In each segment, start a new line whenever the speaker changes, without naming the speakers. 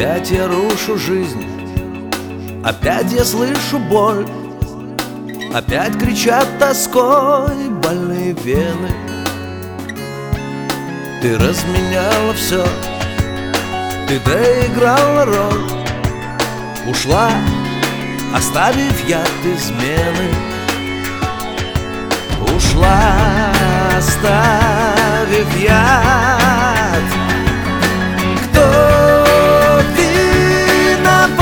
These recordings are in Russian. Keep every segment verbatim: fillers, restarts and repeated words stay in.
Опять я рушу жизнь, опять я слышу боль, опять кричат тоской больные вены. Ты разменяла все, ты доиграла роль, ушла, оставив яд измены. Ушла, оставив яд. Кто виноват?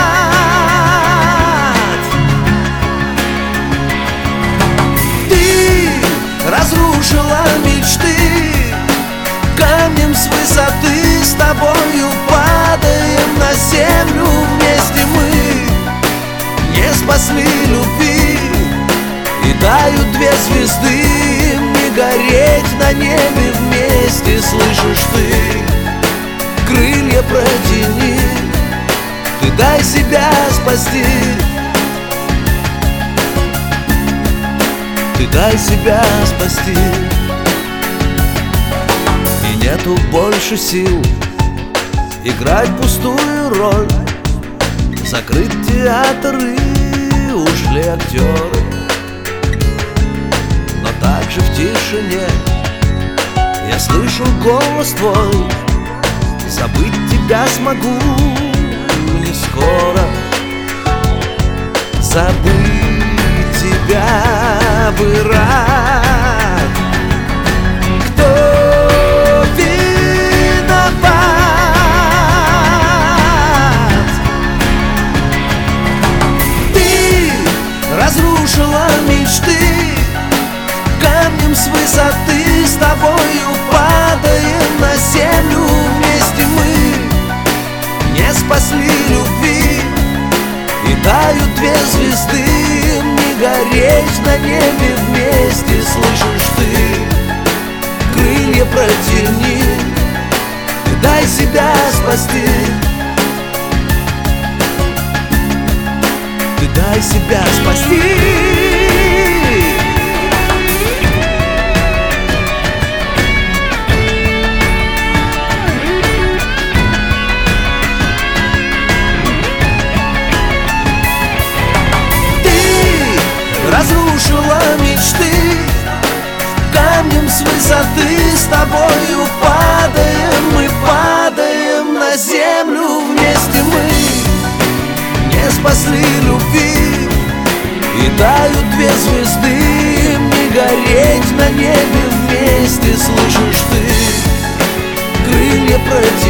Ты разрушила мечты, камнем с высоты с тобою падаем на землю вместе мы. Не спасли любви, и тают две звезды, им не гореть на небе вместе. Слышишь ты, крылья протяни, ты дай себя спасти. Ты дай себя спасти. И нету больше сил играть пустую роль, закрыть театр и ушли актеры. Но также в тишине я слышу голос твой, забыть тебя смогу не скоро. Забыть тебя бы рад. Кто виноват? Ты разрушила мечты, камнем с высоты с тобою падаем на землю вместе мы. Не спасли любви, и тают две звезды, им не гореть на небе вместе. Слышишь ты, крылья протяни, ты дай себя спасти. Ты дай себя спасти. Разрушила мечты, камнем с высоты с тобою падаем мы, падаем на землю вместе мы. Не спасли любви, и тают две звезды, им не гореть на небе вместе. Слышишь ты, крылья протяни,